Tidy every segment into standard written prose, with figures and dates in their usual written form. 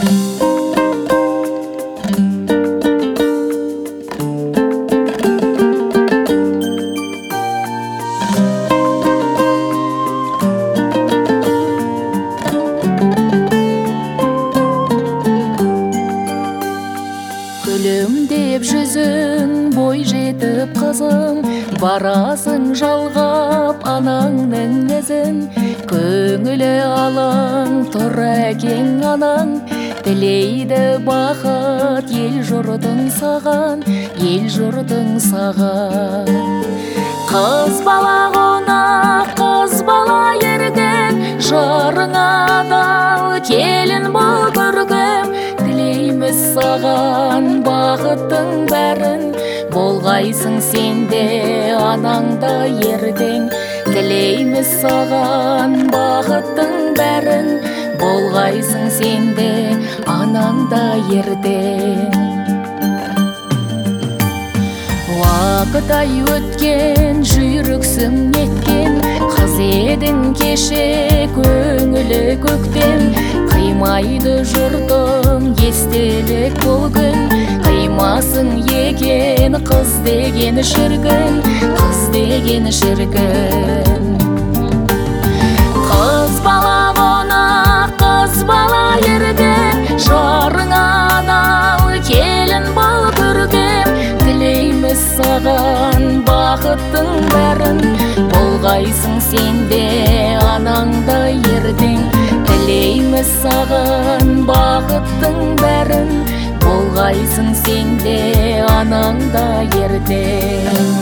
Күлімдеп жүзің бой жетіп қызың, барасың жалғап анаңның ізін. Көңілі алаң тұр әкең анаң, тілейді бақыт ел жұртың саған, ел жұртың саған. Қыз бала қонақ, қыз бала ерген, жарыңа адал келін бол көркем. Тілейміз саған бақыттың бәрін, болғайсың сенде анаңда ердің. Тілейміз саған бақыттың бәрін, болғайсың сенде анаңда ердің. Уақыт ай өткен, жүйріксің неткен, қыз едің кеше көңілі көктем. Қимайды жұртым естелік бұл күн, қимасың екен қыз деген шіркін, қыз деген шіркін. Қыз бала қонақ, қыз бала ерген, жарыңа адал келін бол көркем. Тілейміз саған бақыттың бәрін, болғайсың сенде анаңда ердің. Тілейміз саған бақыттың бәрін, болғайсың сенде анаңда ердің.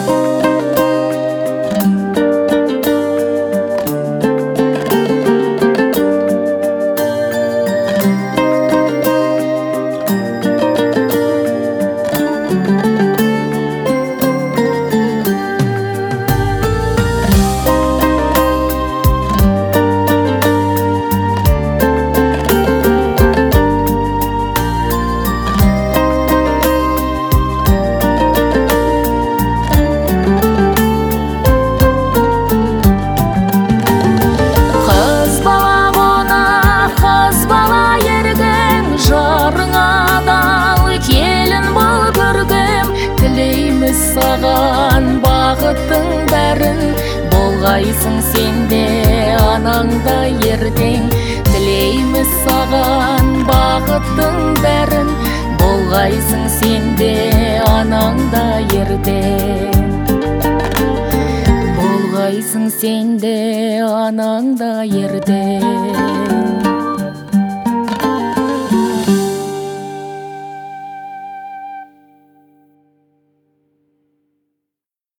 Саған бақыттың бәрін, болғайсың сенде анаңда ердің. Тілейміз саған бақыттың бәрін, болғайсың сенде анаңда ердің. Болғайсың сенде анаңда ердің.